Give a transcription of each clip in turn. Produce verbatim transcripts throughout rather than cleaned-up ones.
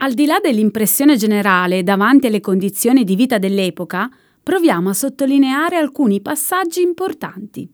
Al di là dell'impressione generale davanti alle condizioni di vita dell'epoca, proviamo a sottolineare alcuni passaggi importanti.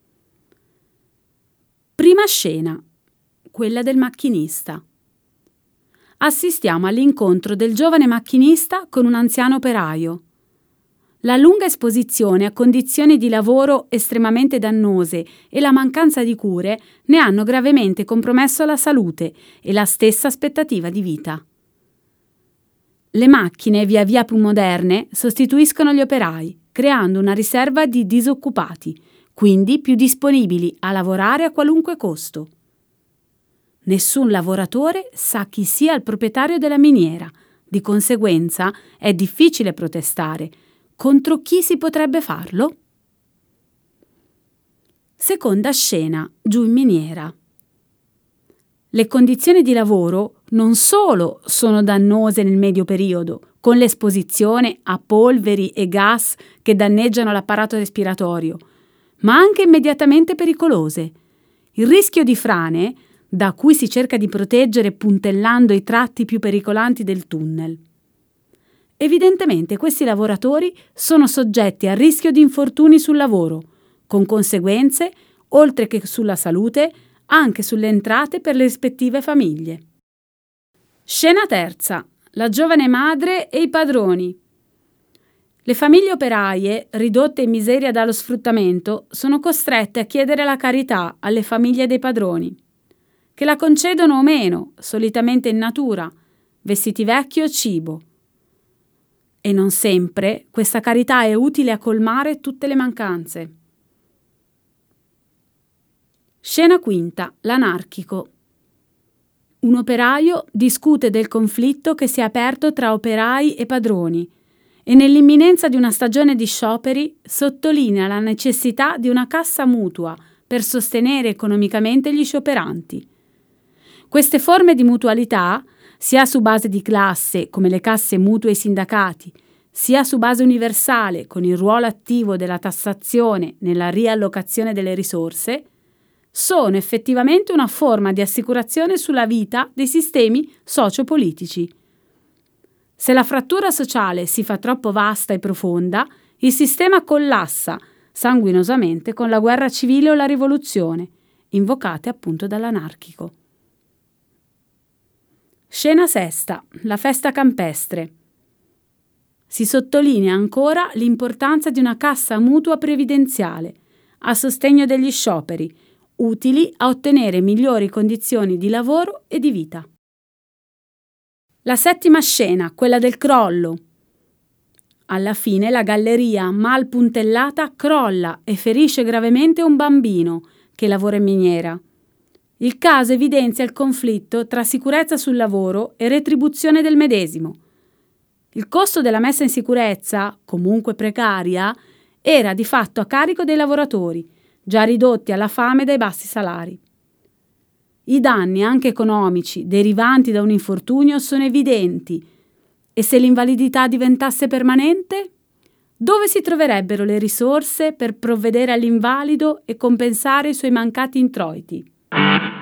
Prima scena, quella del macchinista. Assistiamo all'incontro del giovane macchinista con un anziano operaio. La lunga esposizione a condizioni di lavoro estremamente dannose e la mancanza di cure ne hanno gravemente compromesso la salute e la stessa aspettativa di vita. Le macchine, via via più moderne, sostituiscono gli operai, creando una riserva di disoccupati, quindi più disponibili a lavorare a qualunque costo. Nessun lavoratore sa chi sia il proprietario della miniera, di conseguenza è difficile protestare. Contro chi si potrebbe farlo? Seconda scena, giù in miniera. Le condizioni di lavoro non solo sono dannose nel medio periodo, con l'esposizione a polveri e gas che danneggiano l'apparato respiratorio, ma anche immediatamente pericolose. Il rischio di frane, da cui si cerca di proteggere puntellando i tratti più pericolanti del tunnel. Evidentemente questi lavoratori sono soggetti a rischio di infortuni sul lavoro, con conseguenze, oltre che sulla salute, anche sulle entrate per le rispettive famiglie. Scena terza. La giovane madre e i padroni. Le famiglie operaie, ridotte in miseria dallo sfruttamento, sono costrette a chiedere la carità alle famiglie dei padroni, che la concedono o meno, solitamente in natura, vestiti vecchi o cibo. E non sempre questa carità è utile a colmare tutte le mancanze. Scena quinta. L'anarchico. Un operaio discute del conflitto che si è aperto tra operai e padroni e nell'imminenza di una stagione di scioperi sottolinea la necessità di una cassa mutua per sostenere economicamente gli scioperanti. Queste forme di mutualità, sia su base di classe come le casse mutue ai sindacati, sia su base universale con il ruolo attivo della tassazione nella riallocazione delle risorse, sono effettivamente una forma di assicurazione sulla vita dei sistemi sociopolitici. Se la frattura sociale si fa troppo vasta e profonda, il sistema collassa sanguinosamente con la guerra civile o la rivoluzione, invocate appunto dall'anarchico. Scena sesta. La festa campestre. Si sottolinea ancora l'importanza di una cassa mutua previdenziale a sostegno degli scioperi, utili a ottenere migliori condizioni di lavoro e di vita. La settima scena, quella del crollo. Alla fine la galleria mal puntellata crolla e ferisce gravemente un bambino che lavora in miniera. Il caso evidenzia il conflitto tra sicurezza sul lavoro e retribuzione del medesimo. Il costo della messa in sicurezza, comunque precaria, era di fatto a carico dei lavoratori, già ridotti alla fame dai bassi salari. I danni, anche economici, derivanti da un infortunio sono evidenti e se l'invalidità diventasse permanente, dove si troverebbero le risorse per provvedere all'invalido e compensare i suoi mancati introiti?